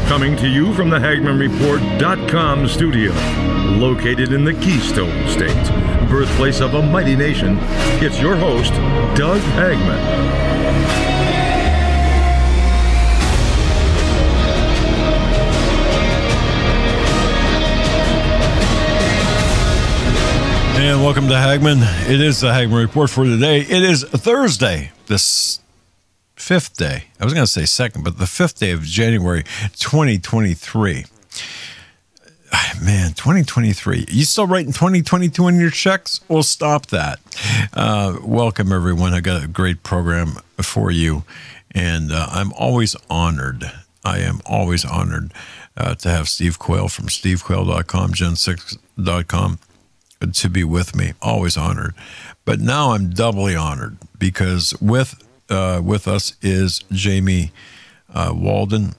Coming to you from the HagmannReport.com studio, located in the Keystone State, birthplace of a mighty nation, it's your host, Doug Hagmann. And welcome to Hagmann. It is the Hagmann Report for today. It is Thursday, this fifth day. I was going to say second, but the fifth day of January 2023. Man, 2023. You still writing 2022 in your checks? We'll stop that. Welcome, everyone. I got a great program for you, and I'm always honored. I am always honored to have Steve Quayle from stevequayle.com, gen6.com. to be with me. Always honored. But now I'm doubly honored because with us is Jamie Walden,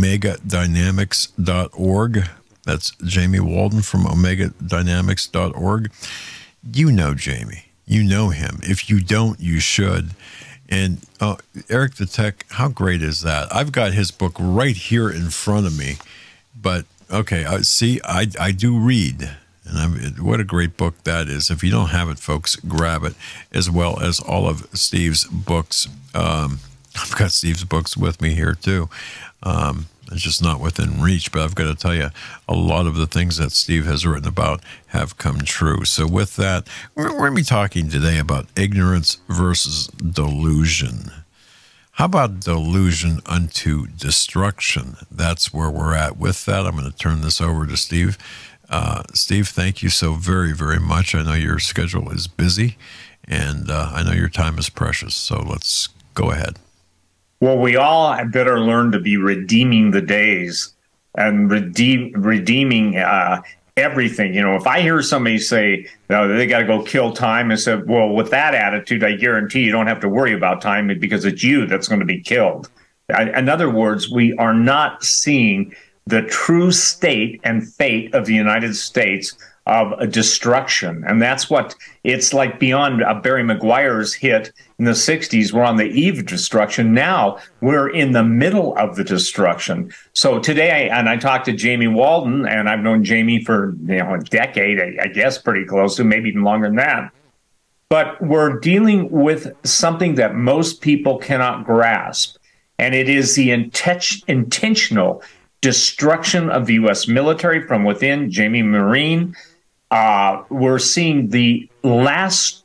OmegaDynamics.org. That's Jamie Walden from OmegaDynamics.org. You know Jamie. You know him. If you don't, you should. And Eric the Tech, how great is that? I've got his book right here in front of me. But, okay, see, I do read. And what a great book that is. If you don't have it, folks, grab it, as well as all of Steve's books. I've got Steve's books with me here, too. It's just not within reach, but I've got to tell you, a lot of the things that Steve has written about have come true. So with that, we're going to be talking today about ignorance versus delusion. How about delusion unto destruction? That's where we're at. With that, I'm going to turn this over to Steve. Steve, thank you so very, very much. I know your schedule is busy, and I know your time is precious, so let's go ahead. Well, we all better learn to be redeeming the days and redeeming everything. You know, if I hear somebody say, no, they got to go kill time, I said, well, with that attitude, I guarantee you don't have to worry about time because it's you that's going to be killed. In other words, we are not seeing the true state and fate of the United States of a destruction. And that's what it's like beyond Barry Maguire's hit in the 60s. We're on the eve of destruction. Now we're in the middle of the destruction. So today, I talked to Jamie Walden, and I've known Jamie for a decade, I guess pretty close to, maybe even longer than that. But we're dealing with something that most people cannot grasp, and it is the intentional destruction of the U.S. military from within. Jamie Marine. We're seeing the last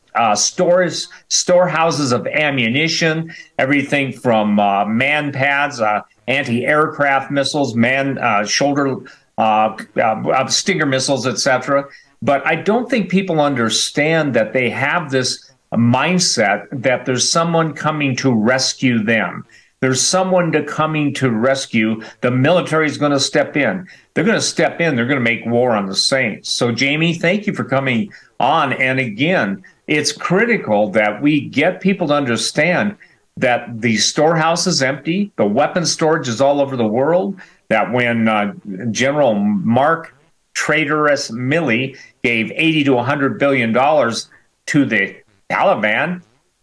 storehouses of ammunition, everything from man pads, anti-aircraft missiles, shoulder Stinger missiles, etc. But I don't think people understand that they have this mindset that there's someone coming to rescue them. There's someone coming to rescue. The military is going to step in. They're going to step in. They're going to make war on the saints. So, Jamie, thank you for coming on. And again, it's critical that we get people to understand that the storehouse is empty. The weapon storage is all over the world. That when General Mark Traitorous Milley gave $80 to $100 billion to the Taliban,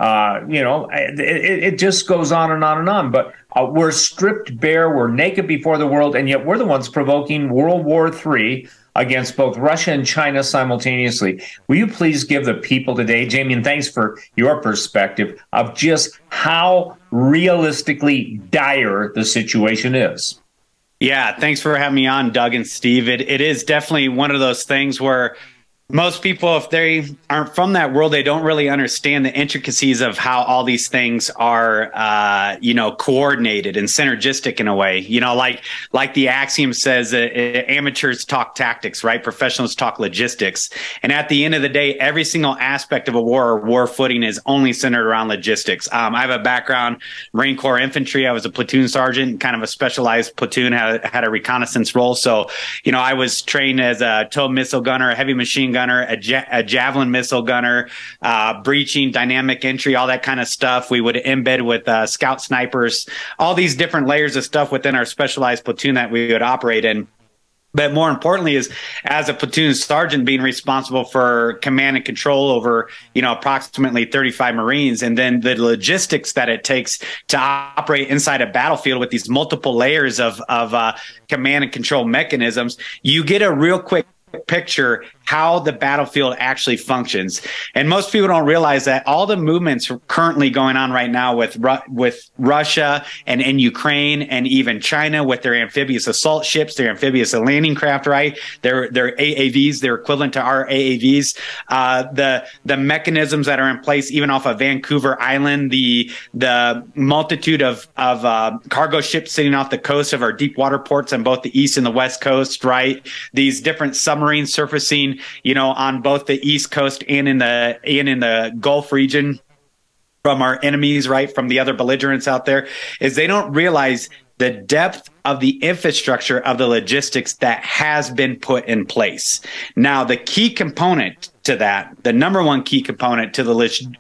it just goes on and on and on. But we're stripped bare, we're naked before the world, and yet we're the ones provoking World War III against both Russia and China simultaneously. Will you please give the people today, Jamie, and thanks for your perspective of just how realistically dire the situation is? Yeah, thanks for having me on, Doug and Steve. It is definitely one of those things where most people, if they aren't from that world, they don't really understand the intricacies of how all these things are, coordinated and synergistic in a way. Like the axiom says, amateurs talk tactics, right? Professionals talk logistics. And at the end of the day, every single aspect of a war or war footing is only centered around logistics. I have a background, Marine Corps infantry. I was a platoon sergeant, kind of a specialized platoon, had a reconnaissance role. So, I was trained as a TOW missile gunner, a heavy machine gunner, a javelin missile gunner, breaching, dynamic entry, all that kind of stuff. We would embed with scout snipers, all these different layers of stuff within our specialized platoon that we would operate in. But more importantly is as a platoon sergeant being responsible for command and control over, approximately 35 Marines, and then the logistics that it takes to operate inside a battlefield with these multiple layers of command and control mechanisms, you get a real quick picture how the battlefield actually functions. And most people don't realize that all the movements currently going on right now with Russia and in Ukraine and even China with their amphibious assault ships, their amphibious landing craft, right? Their AAVs, they're equivalent to our AAVs. The mechanisms that are in place, even off of Vancouver Island, the multitude of cargo ships sitting off the coast of our deep water ports on both the east and the west coast, right? These different submarines surfacing, on both the East Coast and in the Gulf region from our enemies, right, from the other belligerents out there, is they don't realize the depth of the infrastructure of the logistics that has been put in place. Now, the key component to that, the number one key component to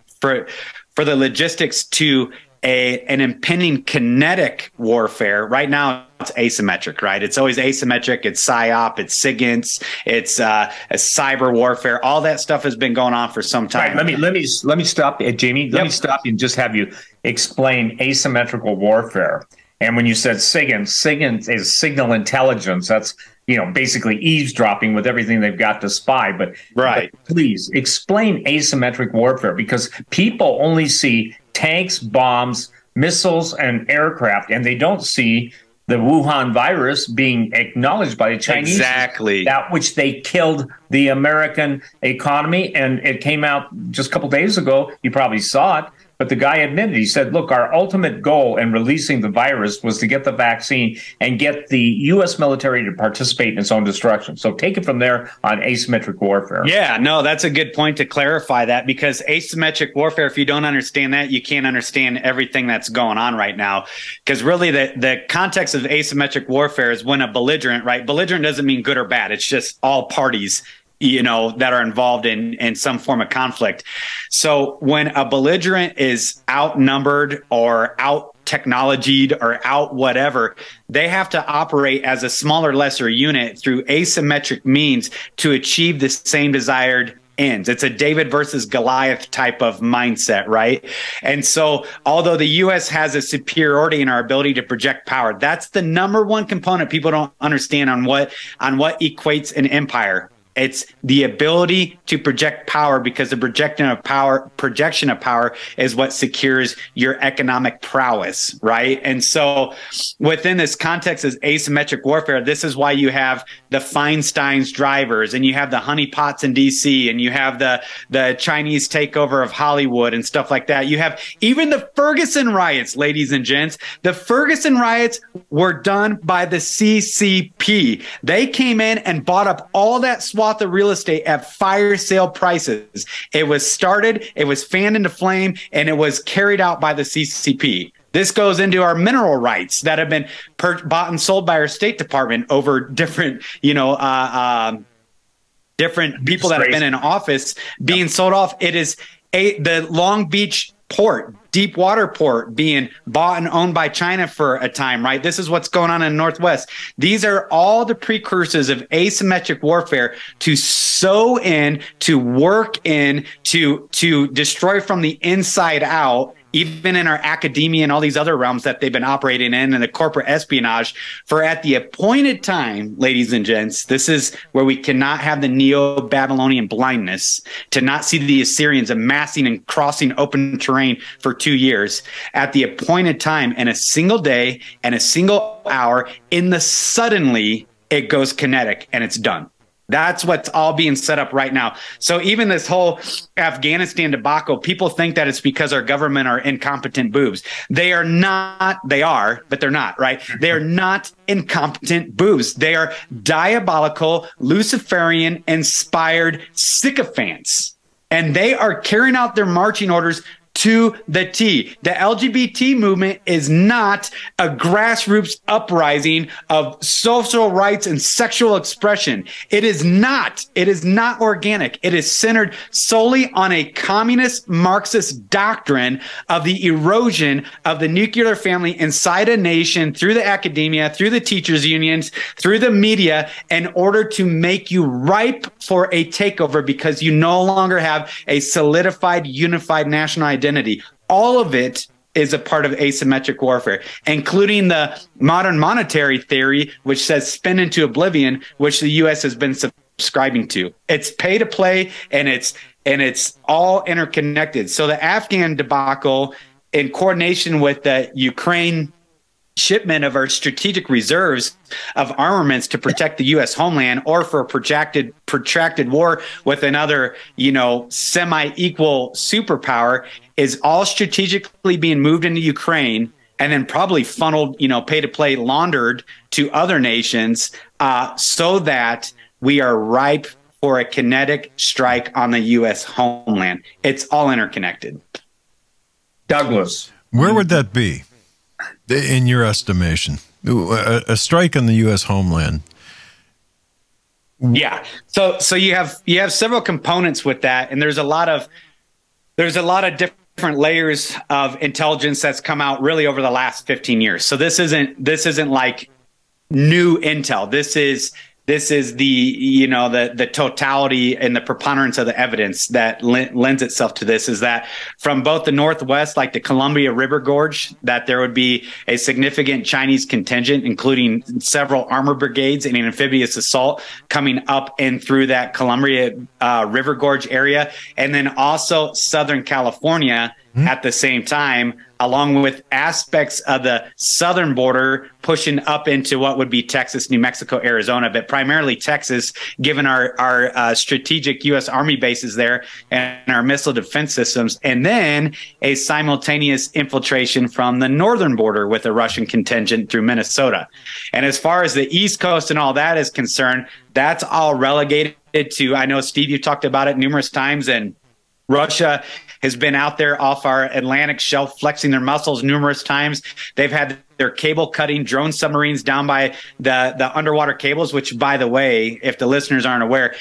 for the logistics to an impending kinetic warfare. Right now, it's asymmetric, right? It's always asymmetric. It's PSYOP, it's SIGINT, it's a cyber warfare. All that stuff has been going on for some time. Right, let me stop, Jamie. Let me stop you and just have you explain asymmetrical warfare. And when you said SIGINT is signal intelligence. That's basically eavesdropping with everything they've got to spy. But please explain asymmetric warfare, because people only see tanks, bombs, missiles, and aircraft, and they don't see the Wuhan virus being acknowledged by the Chinese. Exactly. That which they killed the American economy. And it came out just a couple days ago. You probably saw it. But the guy admitted, he said, look, our ultimate goal in releasing the virus was to get the vaccine and get the U.S. military to participate in its own destruction. So take it from there on asymmetric warfare. Yeah, no, that's a good point to clarify that, because asymmetric warfare, if you don't understand that, you can't understand everything that's going on right now. Because really the context of asymmetric warfare is when a belligerent, right? Belligerent doesn't mean good or bad. It's just all parties that are involved in some form of conflict. So when a belligerent is outnumbered or out technologied or out whatever, they have to operate as a smaller, lesser unit through asymmetric means to achieve the same desired ends. It's a David versus Goliath type of mindset, right? And so although the U.S. has a superiority in our ability to project power, that's the number one component people don't understand on what equates an empire. It's the ability to project power, because the projection of power is what secures your economic prowess, right? And so within this context is asymmetric warfare. This is why you have the Feinstein's drivers, and you have the honeypots in DC, and you have the Chinese takeover of Hollywood and stuff like that. You have even the Ferguson riots, ladies and gents. The Ferguson riots were done by the CCP. They came in and bought up all that swath of real estate at fire sale prices. It was started, it was fanned into flame, and it was carried out by the CCP. This goes into our mineral rights that have been bought and sold by our State Department over different, different people that have been in office being sold off. It is the Long Beach port, deep water port, being bought and owned by China for a time, right? This is what's going on in the Northwest. These are all the precursors of asymmetric warfare to sow in, to work in, to destroy from the inside out, even in our academia and all these other realms that they've been operating in, and the corporate espionage, for at the appointed time, ladies and gents, this is where we cannot have the Neo-Babylonian blindness to not see the Assyrians amassing and crossing open terrain for 2 years. At the appointed time, in a single day and a single hour, in the suddenly, it goes kinetic and it's done. That's what's all being set up right now. So even this whole Afghanistan debacle, people think that it's because our government are incompetent boobs. They are not. They are, but they're not, right? They are not incompetent boobs. They are diabolical, Luciferian-inspired sycophants. And they are carrying out their marching orders to the T. The LGBT movement is not a grassroots uprising of social rights and sexual expression. It is not. It is not organic. It is centered solely on a communist Marxist doctrine of the erosion of the nuclear family inside a nation through the academia, through the teachers unions, through the media, in order to make you ripe for a takeover because you no longer have a solidified, unified national identity. All of it is a part of asymmetric warfare, including the modern monetary theory, which says spin into oblivion, which the U.S. has been subscribing to. It's pay to play, and it's all interconnected. So the Afghan debacle, in coordination with the Ukraine shipment of our strategic reserves of armaments to protect the U.S. homeland, or for a protracted war with another, semi-equal superpower, is all strategically being moved into Ukraine and then probably funneled, pay to play, laundered to other nations, so that we are ripe for a kinetic strike on the U.S. homeland. It's all interconnected. Douglas, where would that be, in your estimation? A strike on the U.S. homeland? Yeah. So you have several components with that, and there's a lot of different layers of intelligence that's come out really over the last 15 years. So this isn't like new intel. This is the totality and the preponderance of the evidence that lends itself to this, is that from both the Northwest, like the Columbia River Gorge, that there would be a significant Chinese contingent, including several armor brigades and an amphibious assault coming up and through that Columbia River Gorge area. And then also Southern California at the same time, along with aspects of the southern border pushing up into what would be Texas, New Mexico, Arizona, but primarily Texas, given our strategic U.S. Army bases there and our missile defense systems, and then a simultaneous infiltration from the northern border with a Russian contingent through Minnesota. And as far as the East Coast and all that is concerned, that's all relegated to, I know, Steve, you talked about it numerous times, and Russia has been out there off our Atlantic shelf flexing their muscles numerous times. They've had their cable cutting drone submarines down by the underwater cables, which, by the way, if the listeners aren't aware,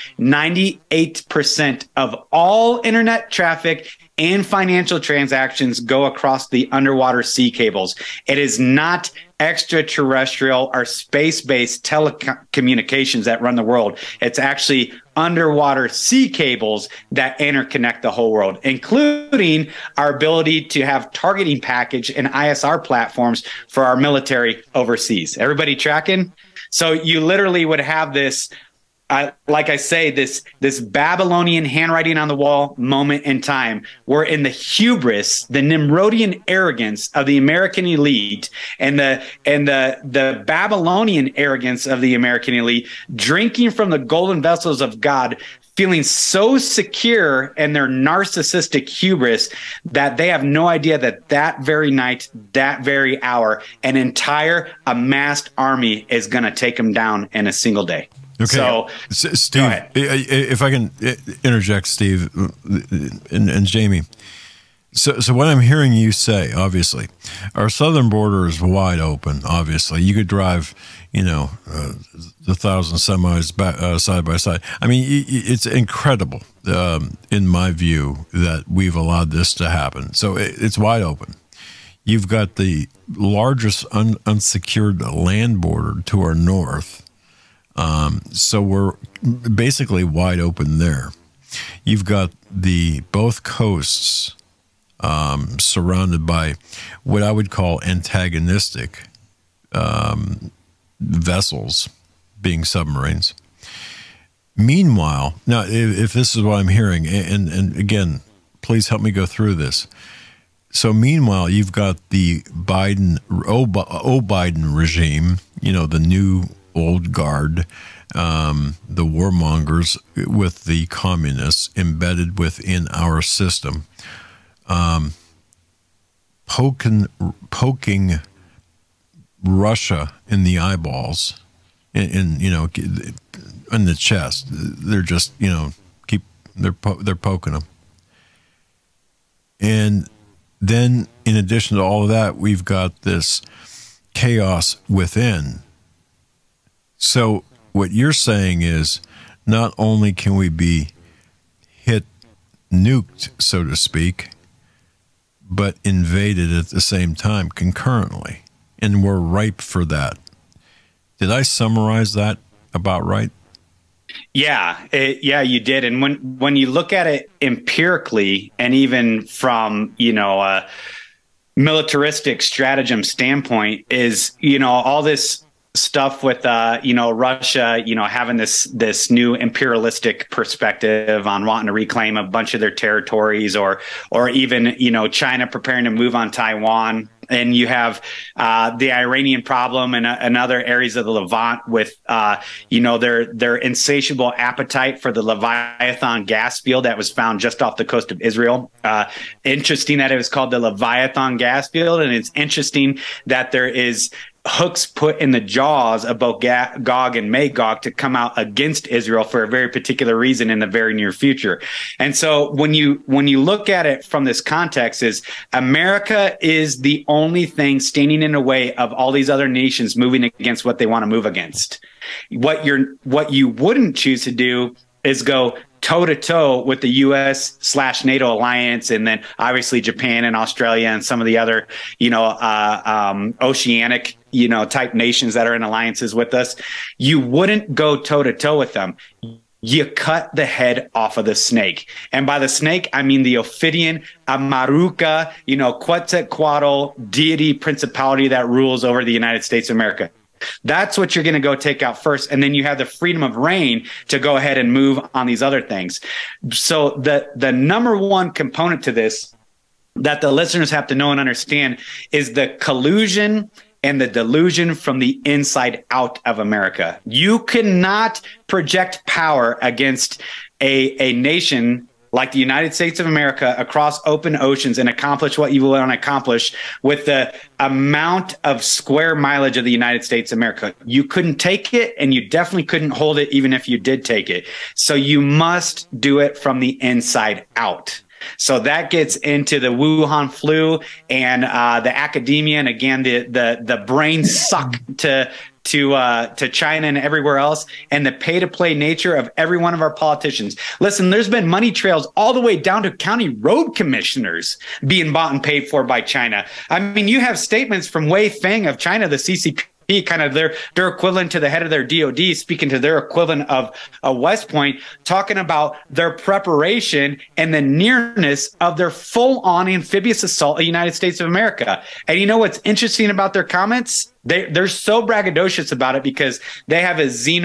98% of all internet traffic and financial transactions go across the underwater sea cables. It is not extraterrestrial or space-based telecommunications that run the world. It's actually underwater sea cables that interconnect the whole world, including our ability to have targeting package and ISR platforms for our military overseas. Everybody tracking? So you literally would have this, like I say, this Babylonian handwriting on the wall moment in time, where in the hubris, the Nimrodian arrogance of the American elite and the Babylonian arrogance of the American elite, drinking from the golden vessels of God, feeling so secure in their narcissistic hubris that they have no idea that very night, that very hour, an entire amassed army is going to take them down in a single day. Okay, so Steve, if I can interject, Steve and Jamie. So what I'm hearing you say, obviously, our southern border is wide open. Obviously, you could drive, the 1,000 semis back, side by side. I mean, it's incredible, in my view, that we've allowed this to happen. So it's wide open. You've got the largest unsecured land border to our north. So we're basically wide open there. You've got both coasts surrounded by what I would call antagonistic vessels, being submarines. Meanwhile, now, if this is what I'm hearing, and again, please help me go through this. So meanwhile, you've got the Biden regime, the new old guard, the warmongers with the communists embedded within our system, poking Russia in the eyeballs, in the chest. They're just they're poking them. And then in addition to all of that, we've got this chaos within. So what you're saying is not only can we be hit, nuked, so to speak, but invaded at the same time concurrently. And we're ripe for that. Did I summarize that about right? Yeah, you did. And when you look at it empirically, and even from, a militaristic stratagem standpoint, is, all this stuff with, Russia, having this new imperialistic perspective on wanting to reclaim a bunch of their territories, or even, China preparing to move on Taiwan. And you have the Iranian problem and other areas of the Levant with, their insatiable appetite for the Leviathan gas field that was found just off the coast of Israel. Interesting that it was called the Leviathan gas field. And it's interesting that there is hooks put in the jaws of both Gog and Magog to come out against Israel for a very particular reason in the very near future. And so when you look at it from this context, is America is the only thing standing in the way of all these other nations moving against what they want to move against. What you wouldn't choose to do is go toe-to-toe with the U.S./NATO alliance, and then obviously Japan and Australia and some of the other, oceanic, type nations that are in alliances with us. You wouldn't go toe-to-toe with them. You cut the head off of the snake. And by the snake, I mean the Ophidian, Amaruca, Quetzalcoatl deity principality that rules over the United States of America. That's what you're going to go take out first. And then you have the freedom of reign to go ahead and move on these other things. So the number one component to this that the listeners have to know and understand is the collusion and the delusion from the inside out of America. You cannot project power against a nation like the United States of America across open oceans and accomplish what you want to accomplish with the amount of square mileage of the United States of America. You couldn't take it, and you definitely couldn't hold it even if you did take it. So you must do it from the inside out. So that gets into the Wuhan flu and the academia, and again the brain suck to China and everywhere else, and the pay-to-play nature of every one of our politicians. Listen, there's been money trails all the way down to county road commissioners being bought and paid for by China. I mean, you have statements from Wei Feng of China, the CCP, kind of their equivalent to the head of their DOD, speaking to their equivalent of West Point, talking about their preparation and the nearness of their full-on amphibious assault of the United States of America. And you know what's interesting about their comments? They're so braggadocious about it because they have a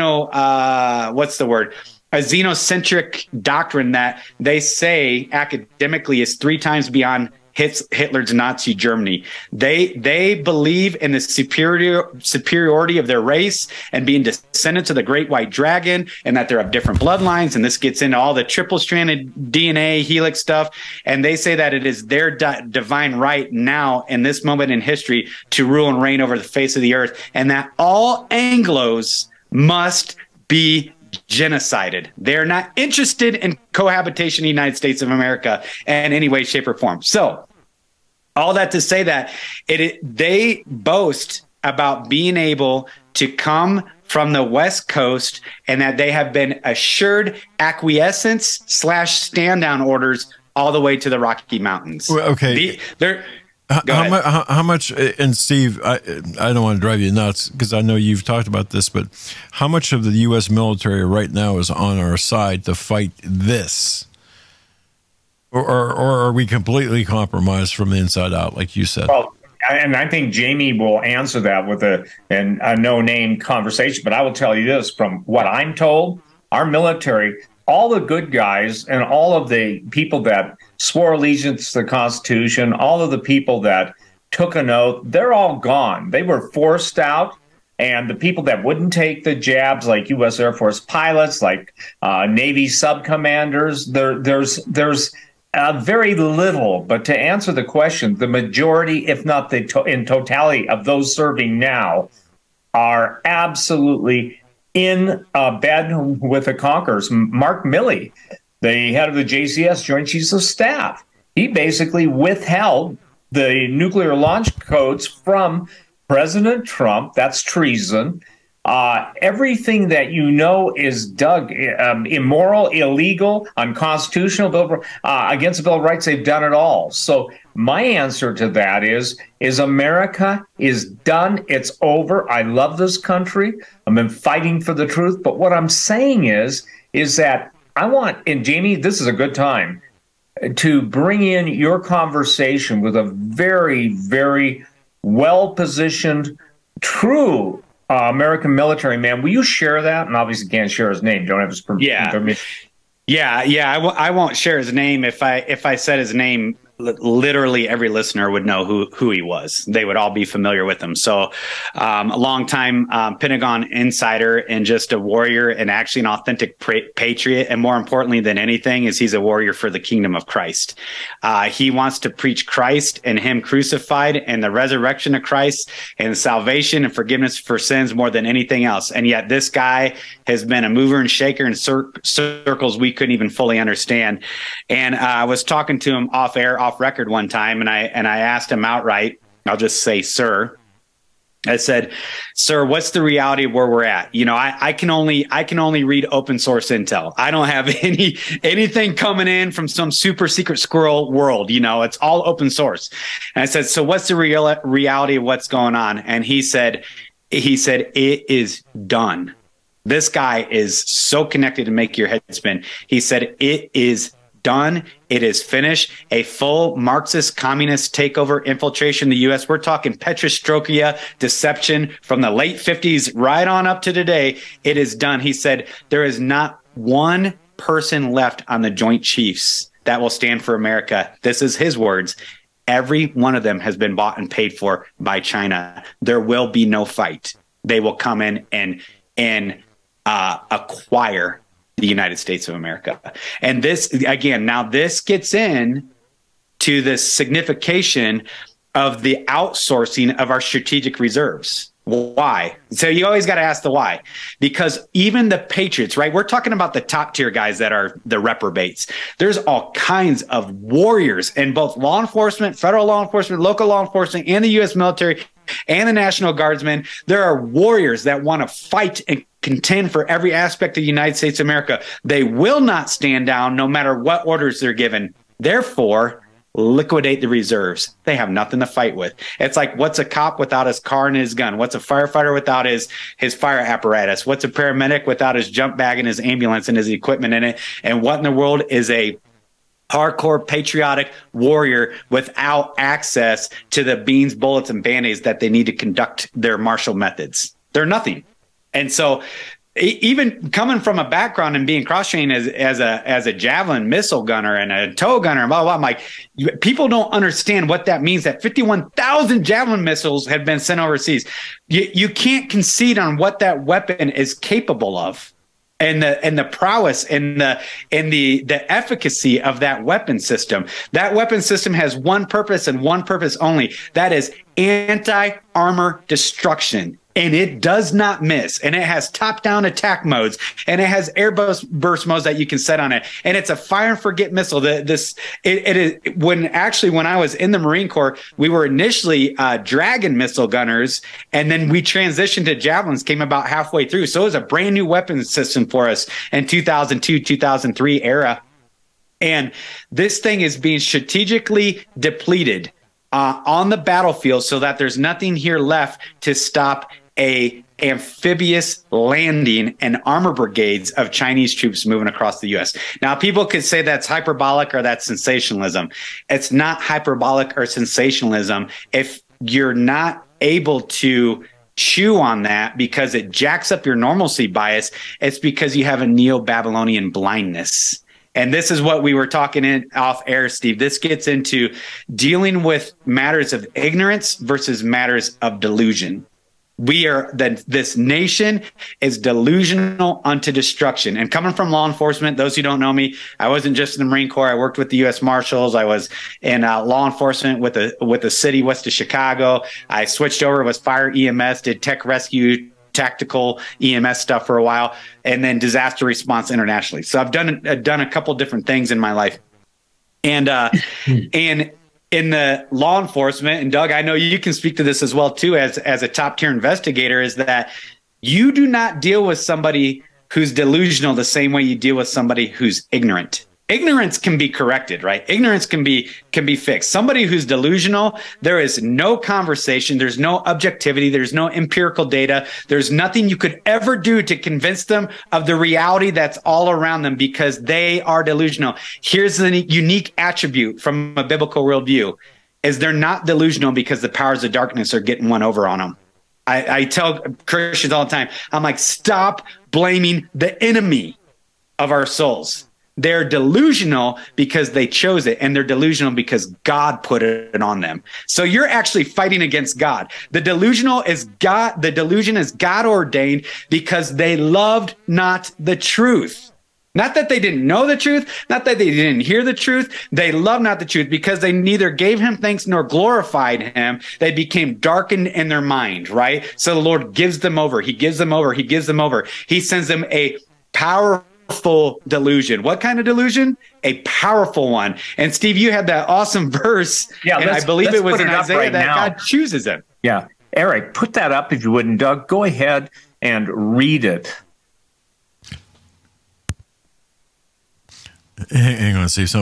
xenocentric doctrine that they say academically is 3 times beyond Hitler's Nazi Germany. They believe in the superiority of their race and being descendants of the great white dragon, and that they're of different bloodlines. And this gets into all the triple-stranded DNA helix stuff. And they say that it is their divine right now in this moment in history to rule and reign over the face of the earth, and that all Anglos must be genocided. They're not interested in cohabitation in the United States of America in any way, shape, or form. So all that to say that they boast about being able to come from the West Coast, and that they have been assured acquiescence / stand down orders all the way to the Rocky Mountains. Well, okay. How much, and Steve, I don't want to drive you nuts because I know you've talked about this, but how much of the U.S. military right now is on our side to fight this? Or are we completely compromised from the inside out, like you said? Well, and I think Jamie will answer that with a no-name conversation, but I will tell you this, from what I'm told, our military, all the good guys and all of the people that swore allegiance to the Constitution, all of the people that took an oath, they're all gone. They were forced out. And the people that wouldn't take the jabs, like U.S. Air Force pilots, like Navy subcommanders, there's very little. But to answer the question, the majority, if not in totality, of those serving now are absolutely in bed with the conquerors. Mark Milley, the head of the JCS, Joint Chiefs of Staff, he basically withheld the nuclear launch codes from President Trump. That's treason. Everything that you know is, Doug, immoral, illegal, unconstitutional, against the Bill of Rights. They've done it all. So my answer to that is America is done. It's over. I love this country. I've been fighting for the truth. But what I'm saying is that I want, and Jamie, this is a good time to bring in your conversation with a very, very well-positioned, true American military man. Will you share that? And obviously can't share his name. Don't have his permission. I won't share his name. If I said his name, literally every listener would know who he was. They would all be familiar with him. So a long-time Pentagon insider and just a warrior and actually an authentic patriot. And more importantly than anything is he's a warrior for the kingdom of Christ. He wants to preach Christ and him crucified and the resurrection of Christ and salvation and forgiveness for sins more than anything else. And yet this guy has been a mover and shaker in circles we couldn't even fully understand. And I was talking to him off record one time, and I asked him outright, I'll just say, sir, I said, sir, what's the reality of where we're at? You know, I can only read open source intel. I don't have anything coming in from some super secret squirrel world. You know, it's all open source. And I said, so what's the reality of what's going on? And he said, it is done. This guy is so connected to make your head spin. He said, it is done. It is finished. A full Marxist communist takeover infiltration in the U.S. We're talking Petrostroika deception from the late 50s right on up to today. It is done. He said, there is not one person left on the Joint Chiefs that will stand for America. This is his words. Every one of them has been bought and paid for by China. There will be no fight. They will come in and acquire the United States of America. And this, again, now this gets in to the signification of the outsourcing of our strategic reserves. Why? So you always got to ask the why, because even the patriots, right? We're talking about the top tier guys that are the reprobates. There's all kinds of warriors in both law enforcement, federal law enforcement, local law enforcement, and the U.S. military and the National Guardsmen. There are warriors that want to fight and contend for every aspect of the United States of America. They will not stand down no matter what orders they're given. Therefore, liquidate the reserves. They have nothing to fight with. It's like, what's a cop without his car and his gun? What's a firefighter without his fire apparatus? What's a paramedic without his jump bag and his ambulance and his equipment in it? And what in the world is a hardcore patriotic warrior without access to the beans, bullets, and band-aids that they need to conduct their martial methods? They're nothing. And so even coming from a background and being cross-trained as a javelin missile gunner and a tow gunner and blah, blah, blah, I'm like, people don't understand what that means, that 51,000 javelin missiles have been sent overseas. You can't concede on what that weapon is capable of. And the prowess and the efficacy of that weapon system. That weapon system has one purpose and one purpose only. That is anti-armor destruction. And it does not miss. And it has top-down attack modes. And it has air burst modes that you can set on it. And it's a fire and forget missile. It is when I was in the Marine Corps, we were initially Dragon missile gunners, and then we transitioned to javelins. Came about halfway through. So it was a brand new weapons system for us in 2002, 2003 era. And this thing is being strategically depleted on the battlefield so that there's nothing here left to stop a amphibious landing and armor brigades of Chinese troops moving across the U.S. Now, people could say that's hyperbolic or that's sensationalism. It's not hyperbolic or sensationalism if you're not able to chew on that because it jacks up your normalcy bias. It's because you have a neo-Babylonian blindness. And this is what we were talking in off air, Steve. This gets into dealing with matters of ignorance versus matters of delusion. This nation is delusional unto destruction. And coming from law enforcement, those who don't know me, I wasn't just in the Marine Corps. I worked with the U.S. Marshals. I was in law enforcement with the city west of Chicago. I switched over, was fire EMS, did tech rescue, tactical EMS stuff for a while, and then disaster response internationally. So I've done a couple different things in my life. And in the law enforcement, and Doug, I know you can speak to this as well too, as a top tier investigator, is that you do not deal with somebody who's delusional the same way you deal with somebody who's ignorant. Ignorance can be corrected, right? Ignorance can be fixed. Somebody who's delusional, there is no conversation, there's no objectivity, there's no empirical data, there's nothing you could ever do to convince them of the reality that's all around them, because they are delusional. Here's the unique attribute from a biblical worldview, is they're not delusional because the powers of darkness are getting one over on them. I tell Christians all the time, I'm like, stop blaming the enemy of our souls. They're delusional because they chose it, and they're delusional because God put it on them. So you're actually fighting against God. The delusion is God ordained because they loved not the truth. Not that they didn't know the truth, not that they didn't hear the truth. They loved not the truth because they neither gave him thanks nor glorified him. They became darkened in their mind, right? So the Lord gives them over. He gives them over. He gives them over. He sends them a powerful delusion. What kind of delusion? A powerful one. And Steve, you had that awesome verse. Yeah, and I believe it was in Isaiah that God chooses them. Yeah. Eric, put that up if you would. And Doug, go ahead and read it. Hang on, see,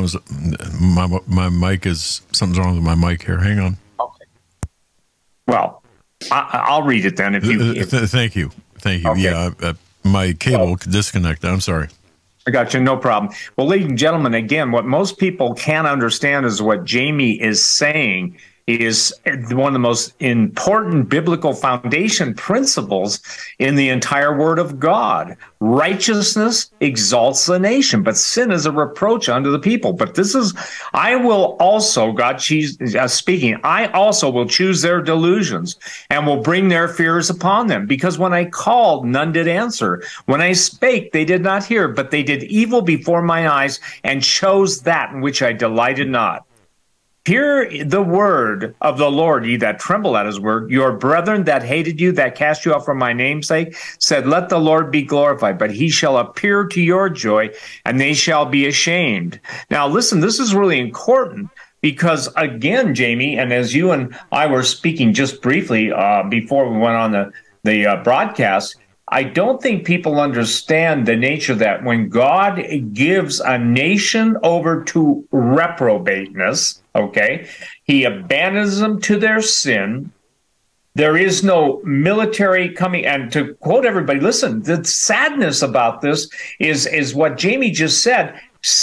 my mic is, something's wrong with my mic here. Hang on. Okay. Well, I'll read it then. Thank you. Okay. Yeah, my cable disconnected. I'm sorry. I got you. No problem. Well, ladies and gentlemen, again, what most people can't understand is what Jamie is saying is one of the most important biblical foundation principles in the entire Word of God. Righteousness exalts the nation, but sin is a reproach unto the people. But this is, I will also, God speaking, I also will choose their delusions and will bring their fears upon them. Because when I called, none did answer. When I spake, they did not hear, but they did evil before mine eyes and chose that in which I delighted not. Hear the word of the Lord, ye that tremble at his word. Your brethren that hated you, that cast you out for my name's sake, said, let the Lord be glorified, but he shall appear to your joy, and they shall be ashamed. Now, listen, this is really important because, again, Jamie, and as you and I were speaking just briefly before we went on the broadcast, I don't think people understand the nature that when God gives a nation over to reprobateness, okay, he abandons them to their sin. There is no military coming. And to quote everybody, listen, the sadness about this is what Jamie just said.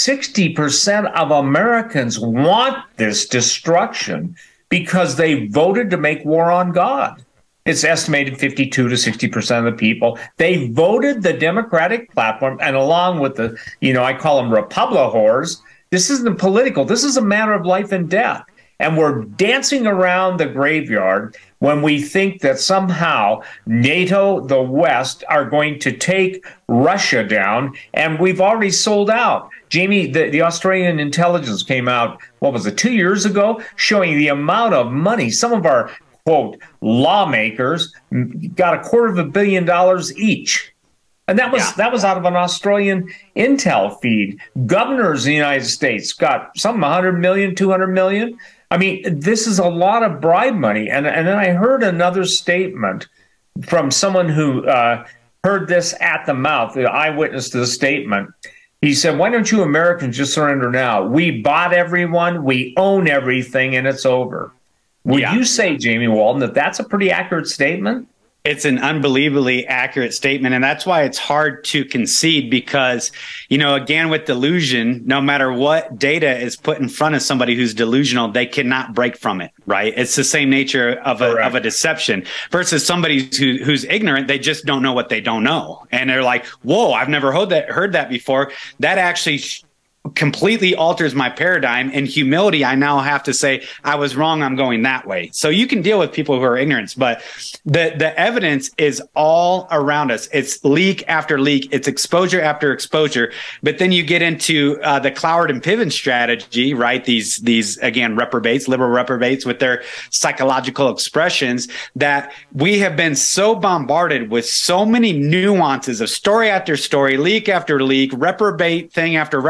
60% of Americans want this destruction because they voted to make war on God. It's estimated 52 to 60% of the people. They voted the Democratic platform, and along with the, I call them Republic whores, this isn't political. This is a matter of life and death. And we're dancing around the graveyard when we think that somehow NATO, the West, are going to take Russia down, and we've already sold out. Jamie, the Australian intelligence came out, 2 years ago, showing the amount of money some of our quote, lawmakers got $250 million each. And that was out of an Australian intel feed. Governors in the United States got some 100 million, 200 million. I mean, this is a lot of bribe money. And then I heard another statement from someone who heard this at the mouth, the eyewitness to the statement. He said, why don't you Americans just surrender now? We bought everyone, we own everything, and it's over. Would you say, Jamie Walden, that that's a pretty accurate statement? It's an unbelievably accurate statement. And that's why it's hard to concede because, again, with delusion, no matter what data is put in front of somebody who's delusional, they cannot break from it, right? It's the same nature of a deception versus somebody who's ignorant. They just don't know what they don't know. And they're like, whoa, I've never heard that before. That actually completely alters my paradigm. In humility, I now have to say, I was wrong, I'm going that way. So you can deal with people who are ignorant, but the evidence is all around us. It's leak after leak. It's exposure after exposure. But then you get into the Cloward and Piven strategy, right? These again, reprobates, liberal reprobates with their psychological expressions that we have been so bombarded with so many nuances of story after story, leak after leak, reprobate thing after reprobate thing,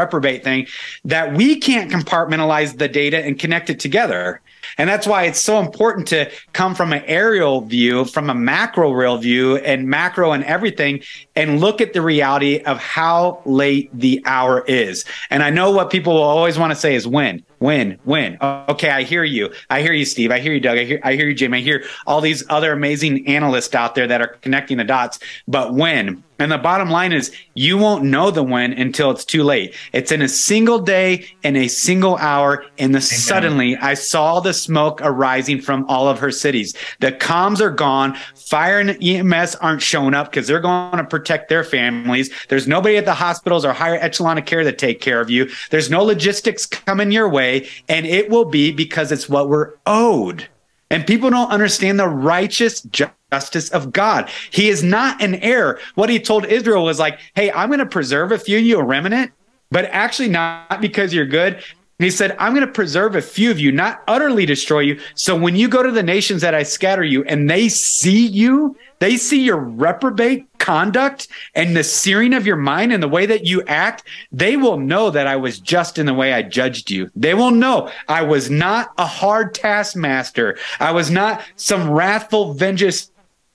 everything, that we can't compartmentalize the data and connect it together. And that's why it's so important to come from an aerial view, from a macro real view and macro and everything, and look at the reality of how late the hour is. And I know what people will always want to say is when. Okay, I hear you. I hear you, Steve. I hear you, Doug. I hear you, Jim. I hear all these other amazing analysts out there that are connecting the dots. But when? And the bottom line is you won't know the when until it's too late. It's in a single day, in a single hour, and suddenly I saw the smoke arising from all of her cities. The comms are gone. Fire and EMS aren't showing up because they're going to protect their families. There's nobody at the hospitals or higher echelon of care that take care of you. There's no logistics coming your way, and it will be because it's what we're owed. And people don't understand the righteous justice of God. He is not an heir. What he told Israel was like, hey, I'm going to preserve a few of you, a remnant, but actually not because you're good. He said, I'm going to preserve a few of you, not utterly destroy you. So when you go to the nations that I scatter you and they see you, they see your reprobate conduct and the searing of your mind and the way that you act, they will know that I was just in the way I judged you. They will know I was not a hard taskmaster. I was not some wrathful vengeance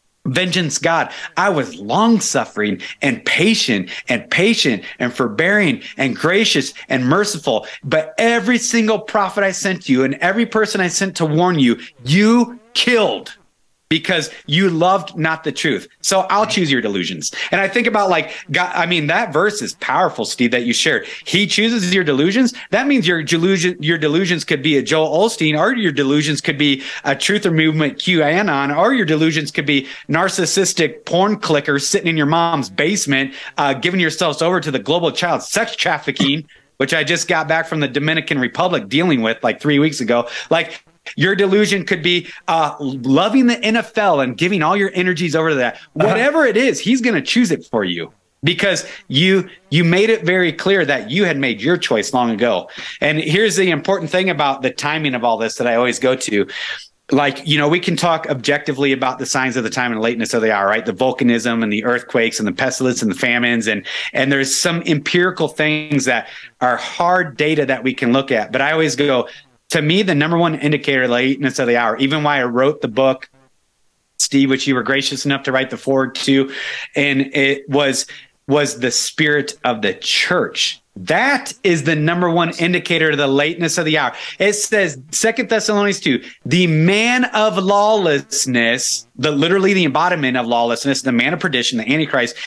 God. I was long-suffering and patient and forbearing and gracious and merciful. But every single prophet I sent you and every person I sent to warn you, you killed because you loved not the truth. So I'll choose your delusions. And I think about like, God, I mean, that verse is powerful, Steve, that you shared. He chooses your delusions. That means your delusions could be a Joel Osteen, or your delusions could be a Truth or Movement QAnon, or your delusions could be narcissistic porn clickers sitting in your mom's basement, giving yourselves over to the global child sex trafficking, which I just got back from the Dominican Republic dealing with like 3 weeks ago. Like, your delusion could be loving the NFL and giving all your energies over to that. Whatever it is, he's going to choose it for you because you made it very clear that you had made your choice long ago. And here's the important thing about the timing of all this that I always go to. Like, you know, we can talk objectively about the signs of the time and lateness of the hour, right? The volcanism and the earthquakes and the pestilence and the famines. And there's some empirical things that are hard data that we can look at. But I always go, to me, the number one indicator of the lateness of the hour, even why I wrote the book, Steve, which you were gracious enough to write the foreword to, and it was the spirit of the church. That is the number one indicator of the lateness of the hour. It says, 2 Thessalonians 2, the man of lawlessness, literally the embodiment of lawlessness, the man of perdition, the Antichrist,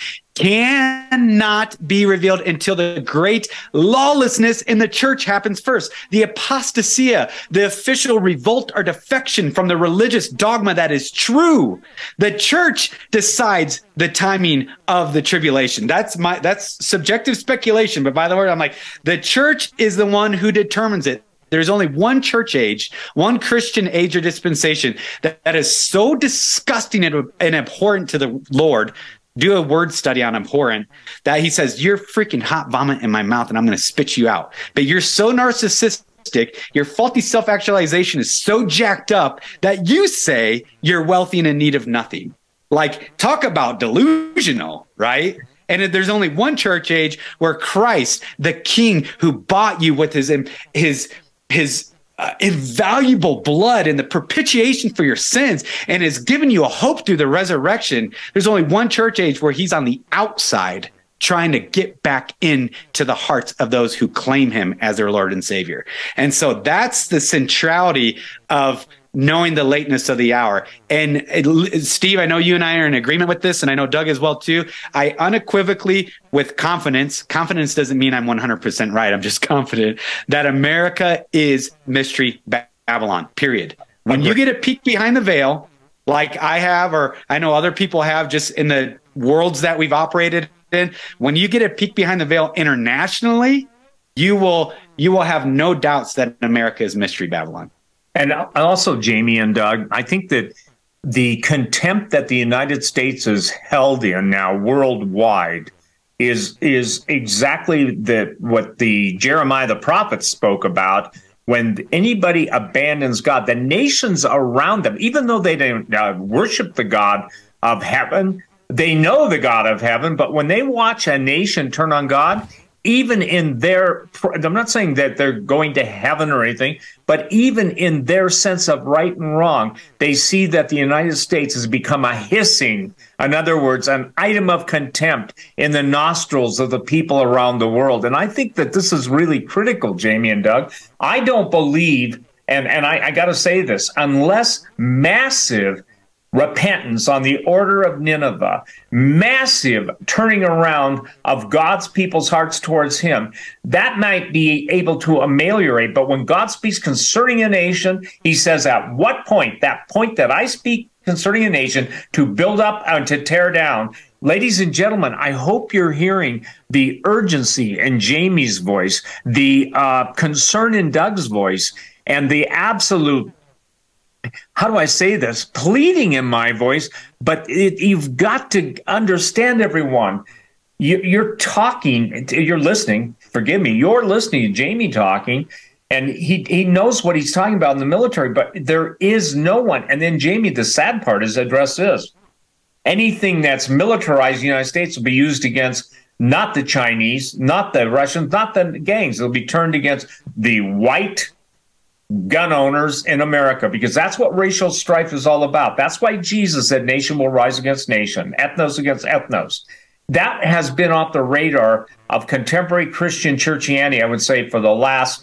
cannot be revealed until the great lawlessness in the church happens first. The apostasia, the official revolt or defection from the religious dogma that is true. The church decides the timing of the tribulation. That's subjective speculation. But by the way, I'm like, the church is the one who determines it. There's only one church age, one Christian age or dispensation that is so disgusting and abhorrent to the Lord. Do a word study on abhorrent, that he says, you're freaking hot vomit in my mouth and I'm going to spit you out. But you're so narcissistic, your faulty self-actualization is so jacked up that you say you're wealthy and in need of nothing. Like, talk about delusional, right? And there's only one church age where Christ, the King who bought you with his invaluable blood and the propitiation for your sins and has given you a hope through the resurrection. There's only one church age where he's on the outside trying to get back into the hearts of those who claim him as their Lord and Savior. And so that's the centrality of knowing the lateness of the hour. And Steve, I know you and I are in agreement with this, and I know Doug as well too. I unequivocally, with confidence doesn't mean I'm 100% right. I'm just confident that America is Mystery Babylon, period. When you get a peek behind the veil, like I have, or I know other people have just in the worlds that we've operated in, when you get a peek behind the veil internationally, you will have no doubts that America is Mystery Babylon. And also, Jamie and Doug, I think that the contempt that the United States is held in now worldwide is exactly what the Jeremiah the prophet spoke about. When anybody abandons God, the nations around them, even though they don't worship the God of heaven, they know the God of heaven. But when they watch a nation turn on God, even in their, I'm not saying that they're going to heaven or anything, but even in their sense of right and wrong, they see that the United States has become a hissing, in other words, an item of contempt in the nostrils of the people around the world. And I think that this is really critical, Jamie and Doug. I don't believe, and I got to say this, unless massive repentance on the order of Nineveh, massive turning around of God's people's hearts towards him, that might be able to ameliorate. But when God speaks concerning a nation, he says, at what point? That point that I speak concerning a nation, to build up and to tear down. Ladies and gentlemen, I hope you're hearing the urgency in Jamie's voice, the concern in Doug's voice, and the absolute, how do I say this, pleading in my voice. But you've got to understand, everyone, you're talking, you're listening, forgive me, you're listening to Jamie talking, and he knows what he's talking about in the military, but there is no one. And then, Jamie, the sad part is, address this. Anything that's militarized in the United States will be used against not the Chinese, not the Russians, not the gangs. It'll be turned against the white gun owners in America, because that's what racial strife is all about. That's why Jesus said nation will rise against nation, ethnos against ethnos. That has been off the radar of contemporary Christian churchianity, I would say, for the last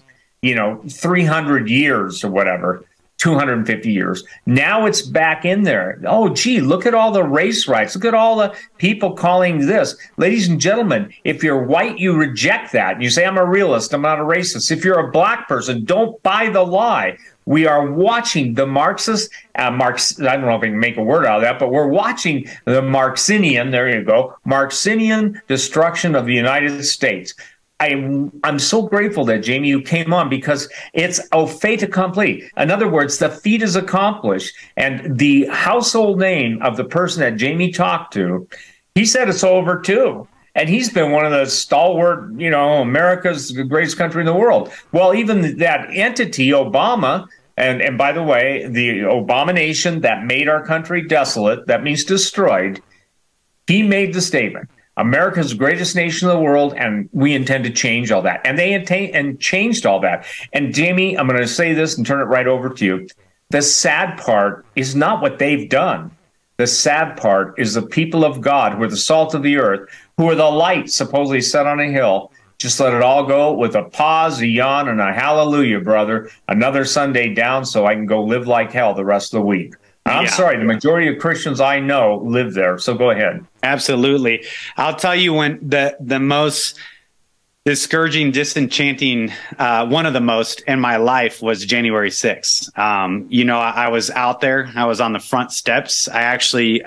300 years or whatever, 250 years. Now it's back in there. Oh, gee, look at all the race rights. Look at all the people calling this. Ladies and gentlemen, if you're white, you reject that. You say, I'm a realist, I'm not a racist. If you're a black person, don't buy the lie. We are watching the Marxist, I don't know if I can make a word out of that, but we're watching the Marxinian, there you go, Marxinian destruction of the United States. I'm so grateful that, Jamie, you came on, because it's au fait accompli. In other words, the feat is accomplished. And the household name of the person that Jamie talked to, he said it's over too. And he's been one of the stalwart, America's the greatest country in the world. Well, even that entity, Obama, and by the way, the abomination that made our country desolate, that means destroyed, he made the statement, America's the greatest nation in the world, and we intend to change all that. And they changed all that. And Jamie, I'm going to say this and turn it right over to you. The sad part is not what they've done. The sad part is the people of God, who are the salt of the earth, who are the light supposedly set on a hill. Just let it all go with a pause, a yawn, and a hallelujah, brother. Another Sunday down so I can go live like hell the rest of the week. I'm sorry, the majority of Christians I know live there. So go ahead. Absolutely. I'll tell you, when the most discouraging, disenchanting, one of the most in my life was January 6th. I was out there. I was on the front steps. I actually,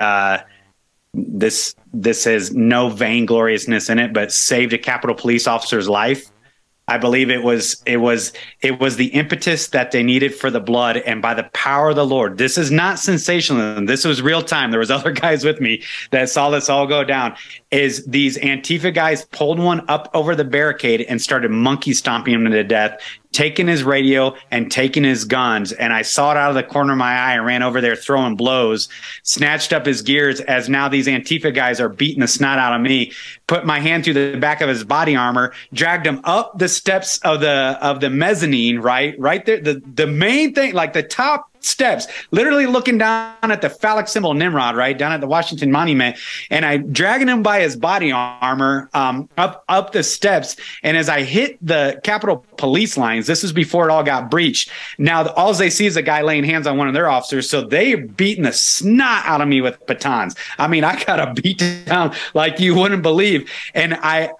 this has no vaingloriousness in it, but saved a Capitol Police officer's life. I believe it was the impetus that they needed for the blood, and by the power of the Lord. This is not sensationalism. This was real time. There was other guys with me that saw this all go down. Is these Antifa guys pulled one up over the barricade and started monkey stomping him to death, taking his radio and taking his guns. And I saw it out of the corner of my eye and ran over there throwing blows, snatched up his gears as now these Antifa guys are beating the snot out of me, put my hand through the back of his body armor, dragged him up the steps of the mezzanine, right there. The main thing, like the top steps, literally looking down at the phallic symbol Nimrod, right down at the Washington Monument, and I dragging him by his body armor up the steps. And as I hit the Capitol Police lines, this is before it all got breached. Now all they see is a guy laying hands on one of their officers, so they're beating the snot out of me with batons. I mean, I got a beat down like you wouldn't believe. And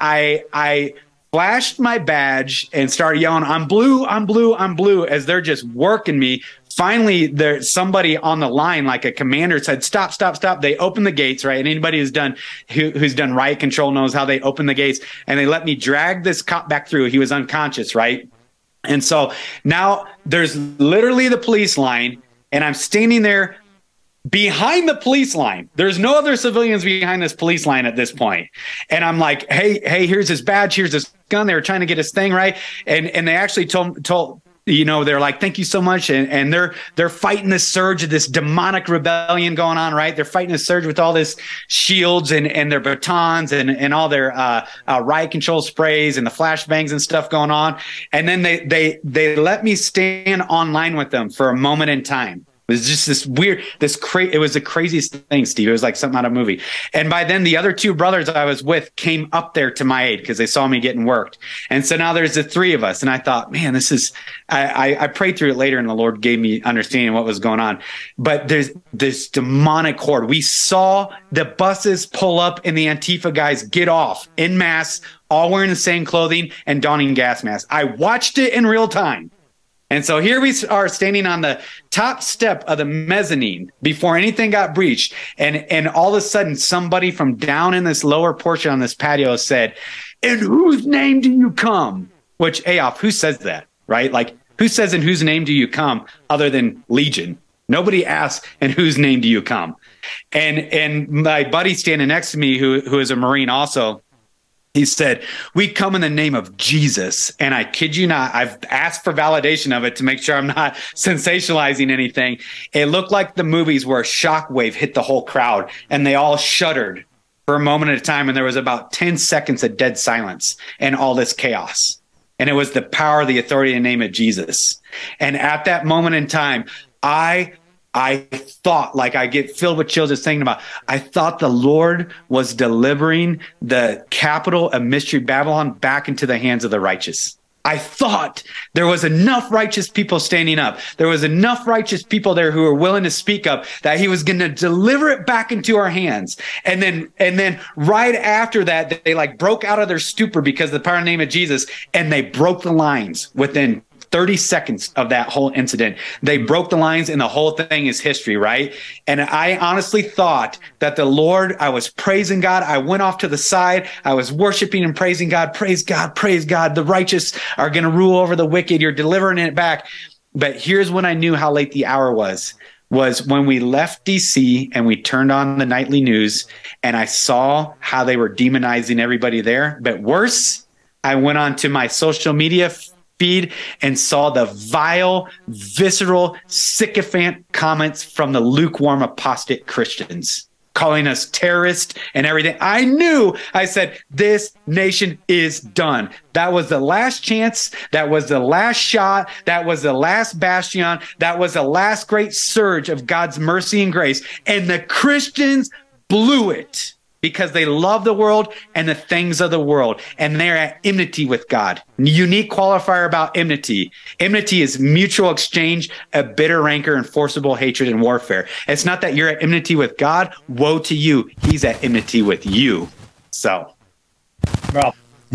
I flashed my badge and started yelling, "I'm blue, I'm blue, I'm blue," as they're just working me. Finally, there's somebody on the line, like a commander, said, "Stop, stop, stop." They opened the gates, right? And anybody who's done riot control knows how they open the gates. And they let me drag this cop back through. He was unconscious, right? And so now there's literally the police line, and I'm standing there behind the police line. There's no other civilians behind this police line at this point. And I'm like, hey, here's his badge, here's his gun. They were trying to get his thing right. And they actually told they're like, thank you so much. And they're fighting this surge of this demonic rebellion going on, right? They're fighting a surge with all this shields and their batons and all their riot control sprays and the flashbangs and stuff going on. And then they let me stand online with them for a moment in time. It was just this weird, it was the craziest thing, Steve. It was like something out of a movie. And by then, the other two brothers I was with came up there to my aid because they saw me getting worked. And so now there's the three of us. And I thought, man, this is, I prayed through it later and the Lord gave me understanding what was going on. But there's this demonic horde. We saw the buses pull up and the Antifa guys get off en masse, all wearing the same clothing and donning gas masks. I watched it in real time. And so here we are standing on the top step of the mezzanine before anything got breached. And all of a sudden, somebody from down in this lower portion on this patio said, "In whose name do you come?" Which, Ayoff, who says that, right? Like, who says, "In whose name do you come?" other than Legion? Nobody asks, "In whose name do you come?" And my buddy standing next to me, who is a Marine also, he said, "We come in the name of Jesus." And I kid you not, I've asked for validation of it to make sure I'm not sensationalizing anything. It looked like the movies where a shockwave hit the whole crowd and they all shuddered for a moment at a time. And there was about 10 seconds of dead silence and all this chaos. And it was the power, the authority, and name of Jesus. And at that moment in time, I thought, like, I get filled with chills just thinking about, I thought the Lord was delivering the capital of Mystery Babylon back into the hands of the righteous. I thought there was enough righteous people standing up. There was enough righteous people there who were willing to speak up that he was going to deliver it back into our hands. And then right after that, they like broke out of their stupor because of the power and name of Jesus, and they broke the lines within 30 seconds of that whole incident. They broke the lines and the whole thing is history, right? And I honestly thought that the Lord, I was praising God. I went off to the side. I was worshiping and praising God. Praise God, praise God. The righteous are going to rule over the wicked. You're delivering it back. But here's when I knew how late the hour was when we left DC and we turned on the nightly news and I saw how they were demonizing everybody there. But worse, I went on to my social media feed and saw the vile, visceral, sycophant comments from the lukewarm apostate Christians, calling us terrorists and everything. I said, this nation is done. That was the last chance. That was the last shot. That was the last bastion. That was the last great surge of God's mercy and grace. And the Christians blew it because they love the world and the things of the world, and they're at enmity with God. Unique qualifier about enmity. Enmity is mutual exchange of bitter rancor and forcible hatred and warfare. It's not that you're at enmity with God. Woe to you. He's at enmity with you. So. Well,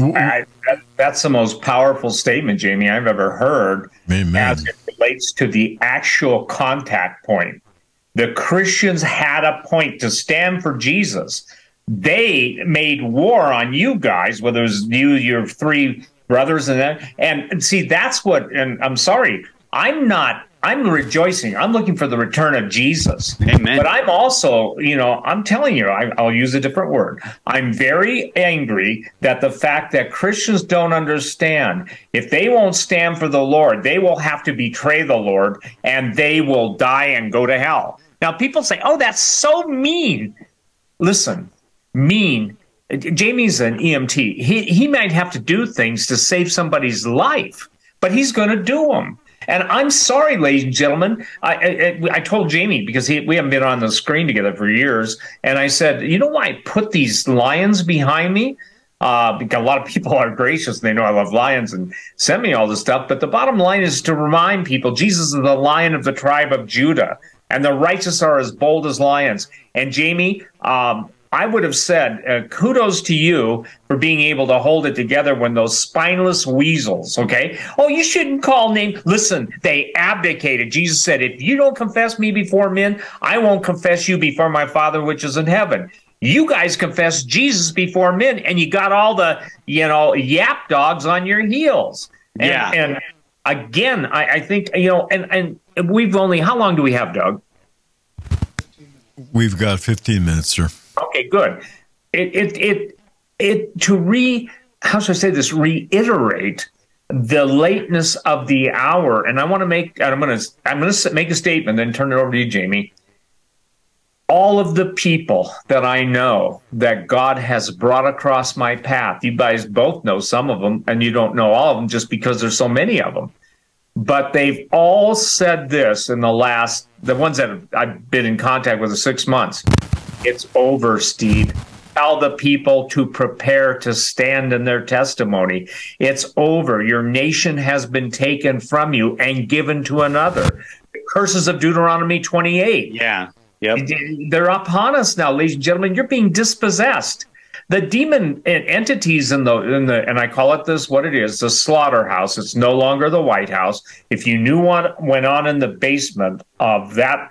that's the most powerful statement, Jamie, I've ever heard. Amen. As it relates to the actual contact point. The Christians had a point to stand for Jesus. They made war on you guys, whether it was you, your three brothers, and that. And see, that's what, and I'm sorry, I'm rejoicing. I'm looking for the return of Jesus. Amen. But I'm also, I'm telling you, I'll use a different word. I'm very angry that the fact that Christians don't understand, if they won't stand for the Lord, they will have to betray the Lord and they will die and go to hell. Now, people say, oh, that's so mean. Listen. Mean. Jamie's an EMT. He might have to do things to save somebody's life, but he's going to do them. And I'm sorry, ladies and gentlemen. I told Jamie, because we haven't been on the screen together for years, and I said, you know why I put these lions behind me? Because a lot of people are gracious and they know I love lions and send me all this stuff. But the bottom line is to remind people, Jesus is the Lion of the tribe of Judah, and the righteous are as bold as lions. And Jamie, I would have said, kudos to you for being able to hold it together when those spineless weasels, okay? Oh, you shouldn't call name. Listen, they abdicated. Jesus said, if you don't confess me before men, I won't confess you before my Father which is in heaven. You guys confess Jesus before men, and you got all the, yap dogs on your heels. And again, I think, and we've only, how long do we have, Doug? We've got 15 minutes, sir. Okay, good. How should I say this? Reiterate the lateness of the hour. And I'm going to make a statement, then turn it over to you, Jamie. All of the people that I know that God has brought across my path, you guys both know some of them, and you don't know all of them just because there's so many of them. But they've all said this in the ones that I've been in contact with in 6 months. It's over, Steve. Tell the people to prepare to stand in their testimony. It's over. Your nation has been taken from you and given to another. The curses of Deuteronomy 28. Yeah. Yep. They're upon us now, ladies and gentlemen. You're being dispossessed. The demon entities in the and I call it this what it is, the slaughterhouse. It's no longer the White House. If you knew what went on in the basement of that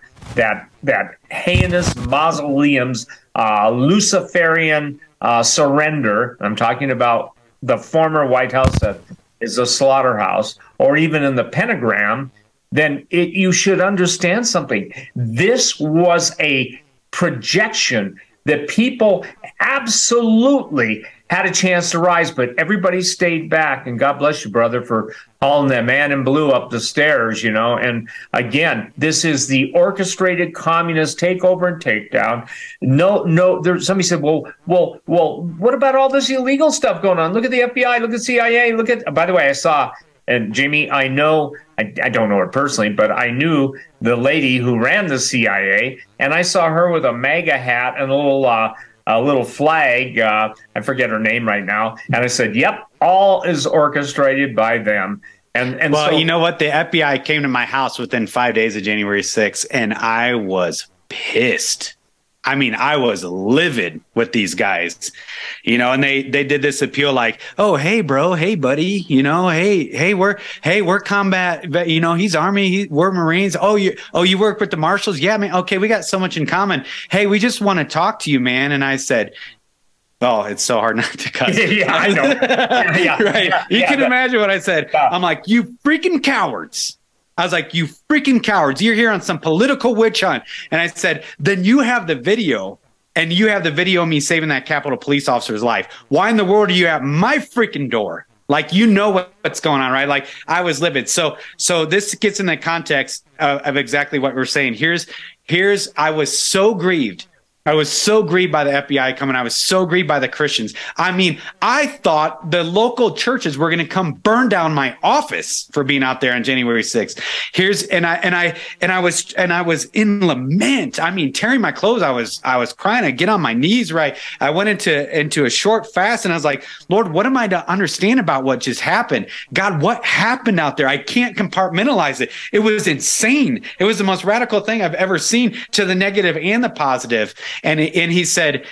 heinous mausoleum's Luciferian surrender, I'm talking about the former White House that is a slaughterhouse, or even in the pentagram, then you should understand something. This was a projection that people absolutely had a chance to rise, but everybody stayed back. And God bless you, brother, for hauling that man in blue up the stairs, And again, this is the orchestrated communist takeover and takedown. No. Somebody said, well, what about all this illegal stuff going on? Look at the FBI, look at CIA, look at. By the way, I saw. And Jamie, I know, I don't know her personally, but I knew the lady who ran the CIA, and I saw her with a MAGA hat and a little flag. I forget her name right now. And I said, yep, all is orchestrated by them. And well, so, you know what? The FBI came to my house within 5 days of January 6th, and I was pissed. I mean, I was livid with these guys, and they did this appeal like, oh, hey, bro. Hey, buddy. Hey, we're combat. He's Army. We're Marines. Oh, you work with the Marshals? Yeah, man. Okay. We got so much in common. Hey, we just want to talk to you, man. And I said, oh, it's so hard not to cuss. Yeah, I know. Yeah, right. You can imagine what I said. Yeah. I'm like, you freaking cowards. I was like, you freaking cowards. You're here on some political witch hunt. And I said, then you have the video, and you have the video of me saving that Capitol police officer's life. Why in the world are you at my freaking door? Like, what's going on, right? Like, I was livid. So this gets in the context of exactly what we're saying. I was so grieved. I was so grieved by the FBI coming. I was so grieved by the Christians. I mean, I thought the local churches were going to come burn down my office for being out there on January 6th. I was in lament. I mean, tearing my clothes. I was crying. I get on my knees. Right. I went into a short fast, and I was like, Lord, what am I to understand about what just happened? God, what happened out there? I can't compartmentalize it. It was insane. It was the most radical thing I've ever seen, to the negative and the positive. And he said,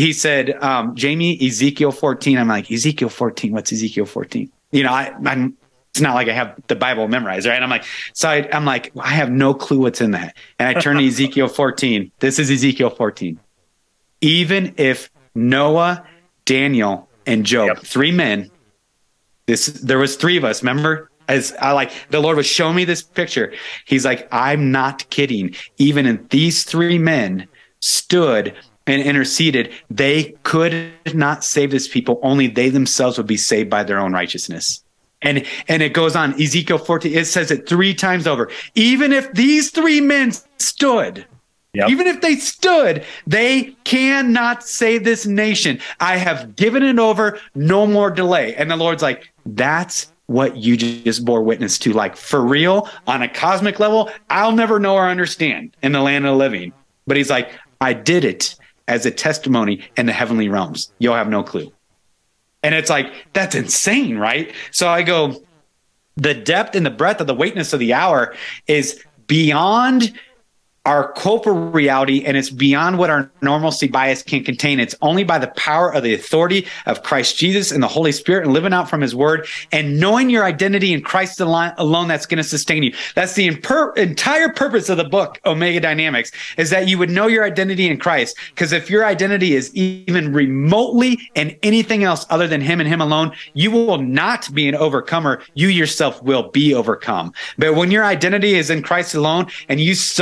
Jamie, Ezekiel 14. I'm like, Ezekiel 14. What's Ezekiel 14? I'm. It's not like I have the Bible memorized, right? I'm like, I have no clue what's in that. And I turn to Ezekiel 14. This is Ezekiel 14. Even if Noah, Daniel, and Job, three men, there was three of us. Remember? The Lord was showing me this picture. He's like, I'm not kidding. Even if these three men stood and interceded, they could not save this people. Only they themselves would be saved by their own righteousness. And it goes on, Ezekiel 14, it says it 3 times over. Even if these three men stood, even if they stood, they cannot save this nation. I have given it over, no more delay. And the Lord's like, that's what you just bore witness to. Like, for real, on a cosmic level, I'll never know or understand in the land of the living. But he's like, I did it as a testimony in the heavenly realms. You'll have no clue. And it's like, that's insane, right? So I go, the depth and the breadth of the weightness of the hour is beyond our corporal reality, and it's beyond what our normalcy bias can contain. It's only by the power of the authority of Christ Jesus and the Holy Spirit, and living out from his word and knowing your identity in Christ alone, that's going to sustain you. That's the entire purpose of the book, Omega Dynamics, is that you would know your identity in Christ. Because if your identity is even remotely in anything else other than him and him alone, you will not be an overcomer. You yourself will be overcome. But when your identity is in Christ alone, and you so know this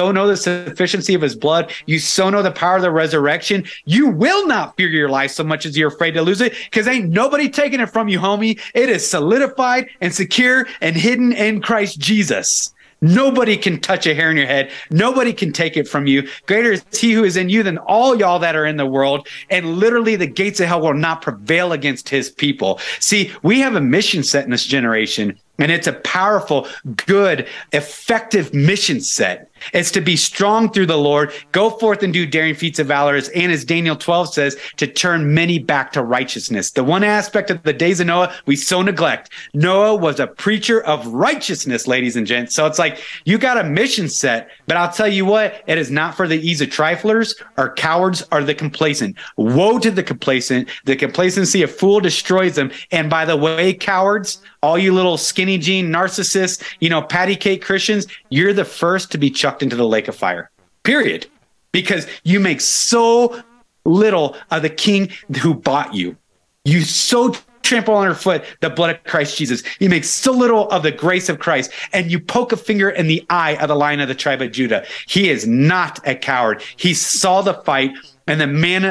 sufficiency of his blood. You so know the power of the resurrection. You will not fear your life so much as you're afraid to lose it, because ain't nobody taking it from you, homie. It is solidified and secure and hidden in Christ Jesus. Nobody can touch a hair in your head. Nobody can take it from you. Greater is he who is in you than all y'all that are in the world. And literally the gates of hell will not prevail against his people. See, we have a mission set in this generation, and it's a powerful, good, effective mission set. It's to be strong through the Lord, go forth and do daring feats of valor, and as Daniel 12 says, to turn many back to righteousness. The one aspect of the days of Noah we so neglect. Noah was a preacher of righteousness, ladies and gents. So it's like, you got a mission set, but I'll tell you what, it is not for the easy triflers or cowards or the complacent. Woe to the complacent. The complacency of fool destroys them. And by the way, cowards, all you little skinny jean narcissists, patty cake Christians, you're the first to be chucked into the lake of fire, period. Because you make so little of the king who bought you. You so trample underfoot the blood of Christ Jesus. You make so little of the grace of Christ, and you poke a finger in the eye of the Lion of the tribe of Judah. He is not a coward. He saw the fight, and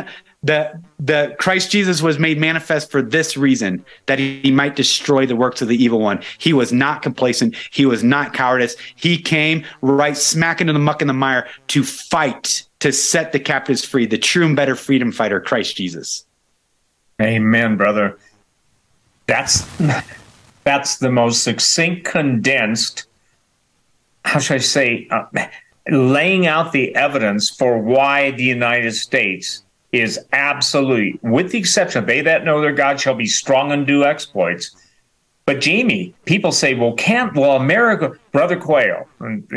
the Christ Jesus was made manifest for this reason, that he might destroy the works of the evil one. He was not complacent. He was not cowardice. He came right smack into the muck and the mire to fight, to set the captives free, the true and better freedom fighter, Christ Jesus. Amen, brother. That's the most succinct, condensed, how should I say, laying out the evidence for why the United States is absolutely, with the exception of they that know their God shall be strong and do exploits. But Jamie, people say, well, America, Brother Quayle,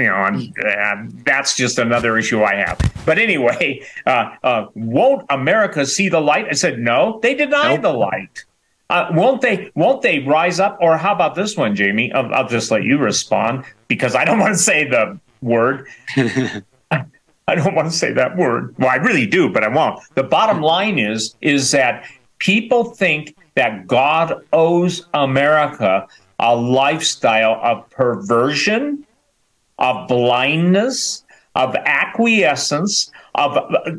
and that's just another issue I have. But anyway, won't America see the light? I said, no, they deny the light. Won't they rise up? Or how about this one, Jamie? I'll just let you respond, because I don't want to say the word. I don't want to say that word. Well, I really do, but I won't. The bottom line is that people think that God owes America a lifestyle of perversion, of blindness, of acquiescence, of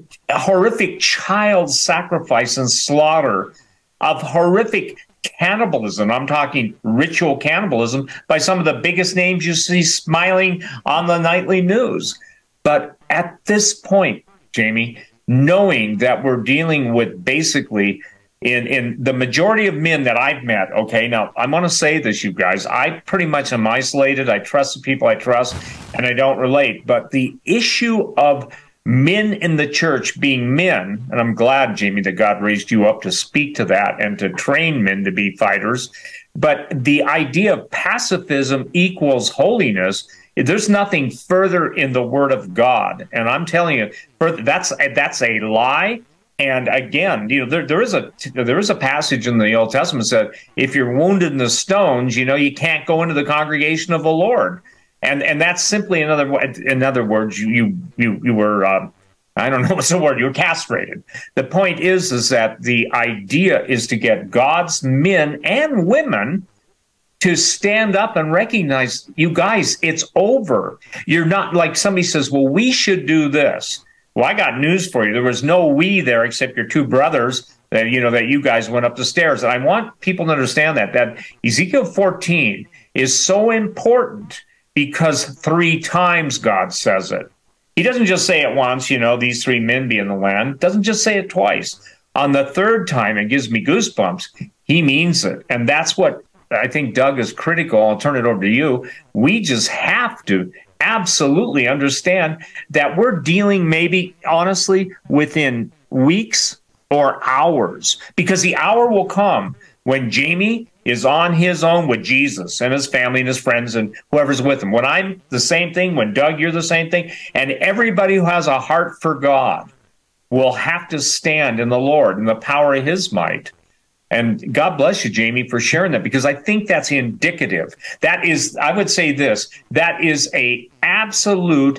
horrific child sacrifice and slaughter, of horrific cannibalism. I'm talking ritual cannibalism by some of the biggest names you see smiling on the nightly news. But at this point, Jamie, knowing that we're dealing with basically in the majority of men that I've met, okay, now I'm going to say this, you guys, I pretty much am isolated. I trust the people I trust, and I don't relate. But the issue of men in the church being men, and I'm glad, Jamie, that God raised you up to speak to that and to train men to be fighters. But the idea of pacifism equals holiness, there's nothing further in the Word of God. And I'm telling you, that's a lie. And again, there is a passage in the Old Testament that if you're wounded in the stones, you can't go into the congregation of the Lord. And that's simply, in other words, you were I don't know what's the word, you were castrated. The point is that the idea is to get God's men and women to stand up and recognize, you guys, it's over. You're not, like somebody says, well, we should do this. Well, I got news for you. There was no we there except your two brothers that you guys went up the stairs. And I want people to understand that Ezekiel 14 is so important because 3 times God says it. He doesn't just say it once, these 3 men be in the land. Doesn't just say it twice. On the 3rd time, it gives me goosebumps. He means it. And that's what I think, Doug, is critical. I'll turn it over to you. We just have to absolutely understand that we're dealing maybe, honestly, within weeks or hours, because the hour will come when Jamie is on his own with Jesus and his family and his friends and whoever's with him. When I'm the same thing, when Doug, you're the same thing, and everybody who has a heart for God will have to stand in the Lord and the power of his might. And God bless you, Jamie, for sharing that, because I think that's indicative. That is, I would say this, that is a absolute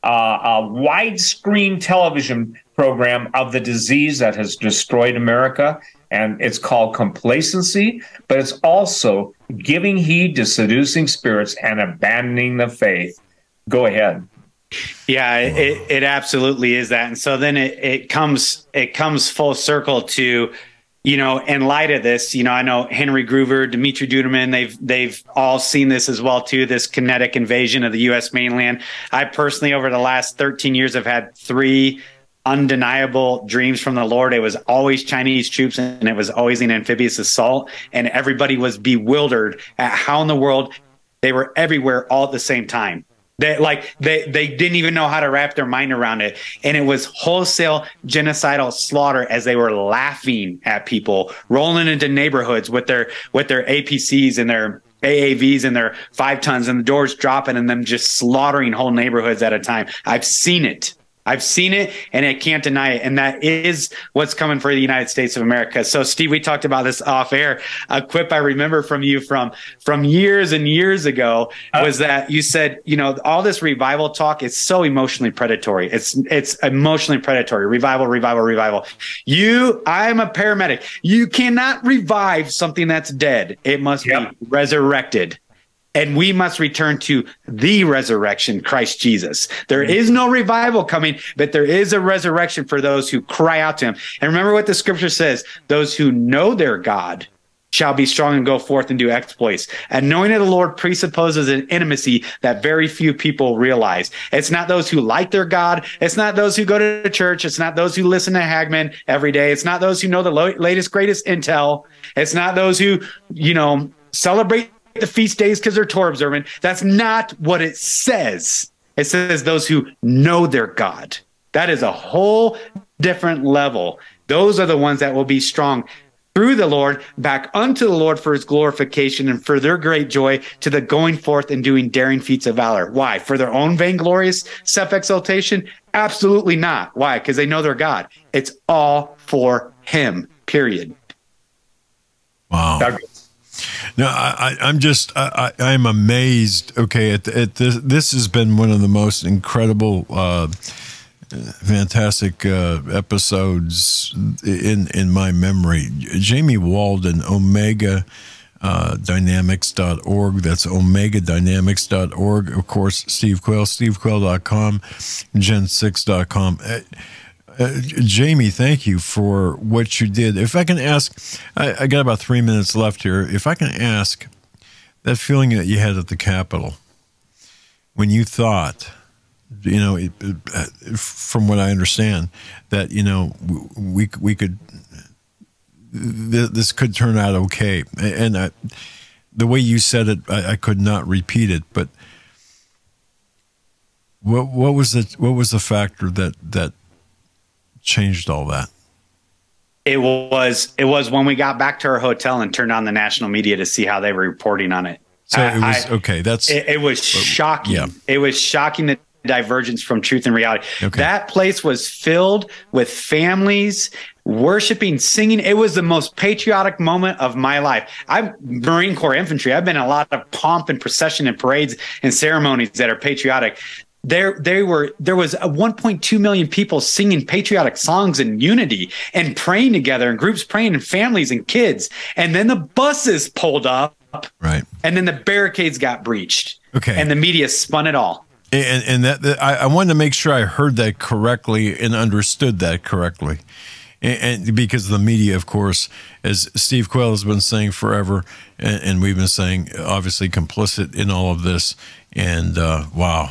widescreen television program of the disease that has destroyed America. And it's called complacency, but it's also giving heed to seducing spirits and abandoning the faith. Go ahead. Yeah, it absolutely is that. And so then it comes full circle to, in light of this, I know Henry Groover, Dimitri Duduman, they've all seen this as well too, this kinetic invasion of the U.S. mainland. I personally, over the last 13 years, have had 3 undeniable dreams from the Lord. It was always Chinese troops, and it was always an amphibious assault. And everybody was bewildered at how in the world they were everywhere all at the same time. They didn't even know how to wrap their mind around it. And it was wholesale genocidal slaughter as they were laughing at people, rolling into neighborhoods with their APCs and their AAVs and their 5 tons, and the doors dropping, and them just slaughtering whole neighborhoods at a time. I've seen it, and I can't deny it. And that is what's coming for the United States of America. So, Steve, we talked about this off air. A quip I remember from you from years and years ago was that you said, all this revival talk is so emotionally predatory. It's emotionally predatory. Revival. I'm a paramedic. You cannot revive something that's dead. It must be resurrected. And we must return to the resurrection, Christ Jesus. There is no revival coming, but there is a resurrection for those who cry out to him. And remember what the scripture says, those who know their God shall be strong and go forth and do exploits. And knowing of the Lord presupposes an intimacy that very few people realize. It's not those who like their God. It's not those who go to church. It's not those who listen to Hagman every day. It's not those who know the latest, greatest intel. It's not those who, celebrate the feast days because they're Torah observant. That's not what it says. It says those who know their God. That is a whole different level. Those are the ones that will be strong through the Lord, back unto the Lord for his glorification and for their great joy, to the going forth and doing daring feats of valor. Why? For their own vainglorious self-exaltation? Absolutely not. Why? Because they know their God. It's all for him, period. Wow. No, I'm amazed. Okay, at this has been one of the most incredible, fantastic episodes in my memory. Jamie Walden, Omega Dynamics.org. That's OmegaDynamics.org. Of course, Steve Quayle, SteveQuayle.com, Gen6.com. Jamie, thank you for what you did. If I can ask, I got about 3 minutes left here. If I can ask, that feeling that you had at the Capitol when you thought, from what I understand, that we could, this could turn out okay, and the way you said it, I could not repeat it. But what was the factor that changed all that? It was when we got back to our hotel and turned on the national media to see how they were reporting on it. So it was okay. It was shocking. Yeah. It was shocking, the divergence from truth and reality. Okay. That place was filled with families worshiping, singing. It was the most patriotic moment of my life. I'm Marine Corps infantry. I've been in a lot of pomp and procession and parades and ceremonies that are patriotic. There was 1.2 million people singing patriotic songs in unity and praying together, and groups praying, and families and kids. And then the buses pulled up, right? And then the barricades got breached. Okay, and the media spun it all. And that I wanted to make sure I heard that correctly and understood that correctly. And because the media, of course, as Steve Quayle has been saying forever, and we've been saying, obviously complicit in all of this. And wow,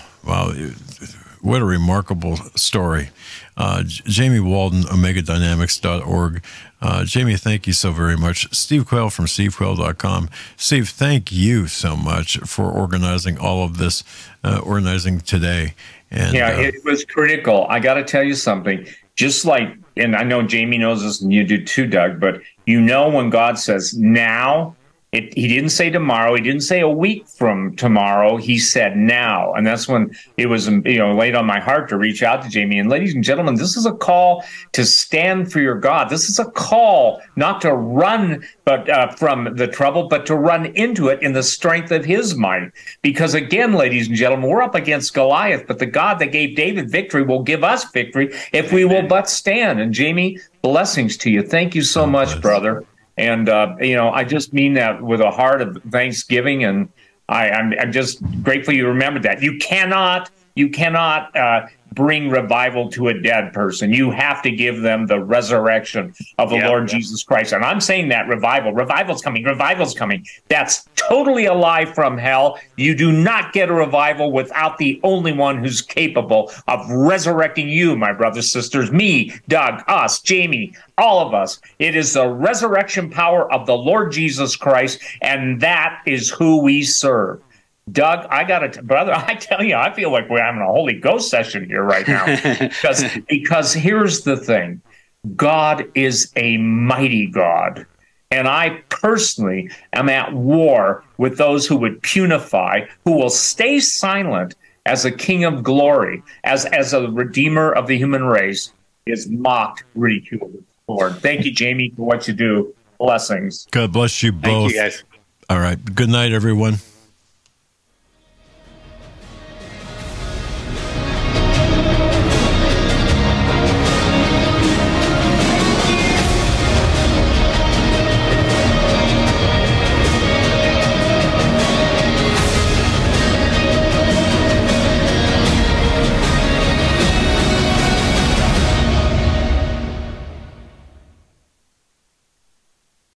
what a remarkable story. Jamie Walden, OmegaDynamics.org. Jamie, thank you so very much. Steve Quayle from SteveQuayle.com. Steve, thank you so much for organizing all of this, organizing today. And it was critical. I got to tell you something. Just like, and I know Jamie knows this and you do too, Doug, but when God says now, he didn't say tomorrow. He didn't say a week from tomorrow. He said now. And that's when it was, laid on my heart to reach out to Jamie. And ladies and gentlemen, this is a call to stand for your God. This is a call not to run from the trouble, but to run into it in the strength of his might. Because again, ladies and gentlemen, we're up against Goliath, but the God that gave David victory will give us victory if we will but stand. And Jamie, blessings to you. Thank you so much, brother. And, I just mean that with a heart of thanksgiving, and I'm just grateful you remembered that. You cannot You cannot bring revival to a dead person. You have to give them the resurrection of the Lord Jesus Christ. And I'm saying that revival's coming. That's totally a lie from hell. You do not get a revival without the only one who's capable of resurrecting you, my brothers, sisters, me, Doug, us, Jamie, all of us. It is the resurrection power of the Lord Jesus Christ, and that is who we serve. Doug, brother, I tell you, I feel like we're having a Holy Ghost session here right now. because here's the thing. God is a mighty God. And I personally am at war with those who would punify, who will stay silent as a King of glory, as a Redeemer of the human race, is mocked, ridiculed, Lord. Thank you, Jamie, for what you do. Blessings. God bless you both. Thank you, guys. All right. Good night, everyone.